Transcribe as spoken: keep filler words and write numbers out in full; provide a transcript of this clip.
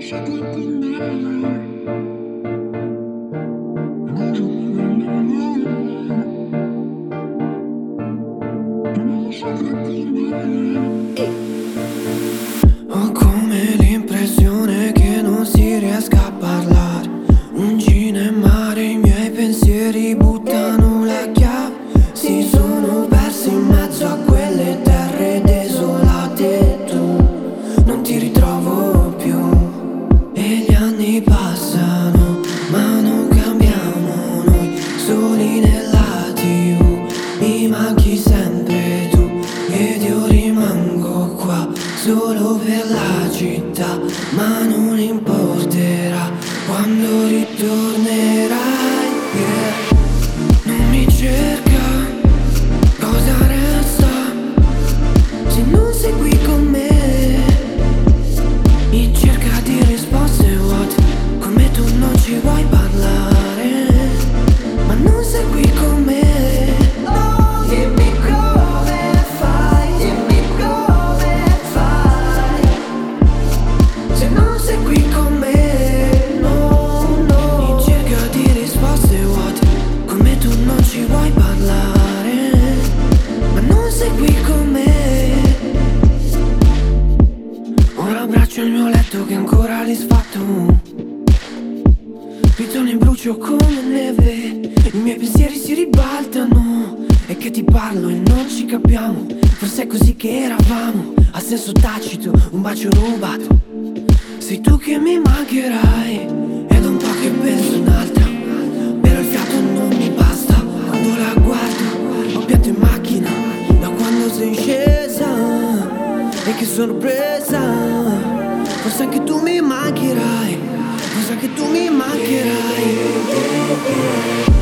Ho come l'impressione che non si riesca a parlare. Un giro in mare, i miei pensieri buttano la chiave. Si sono persi in mezzo a quelle terre desolate. Tu non ti ritrovo più e gli anni passano, ma non cambiamo noi, soli nella tivù. Mi manchi sempre tu ed io rimango qua solo per la città, ma non importerà quando ritornerai, yeah. Non mi cerca, cosa resta se non sei qui con me? Mi cerca di risposte vuote, come tu non ci vuoi parlare, ma non sei qui con me. No, dimmi come fai, dimmi come fai, se non sei qui con me, no, no. Mi cerca di risposte vuote, come tu non ci vuoi parlare, ma non sei qui con me. Ora abbraccio il mio letto che è ancora risfatto, ritorno in brucio come neve, i miei pensieri si ribaltano, e che ti parlo e non ci capiamo. Forse è così che eravamo, a senso tacito, un bacio rubato. Sei tu che mi mancherai, ed un po' che penso un'altra, però il fiato non mi basta. Quando la guardo, ho pianto in macchina da quando sei scesa, e che sorpresa, forse anche tu mi mancherai, forse anche tu mi mancherai.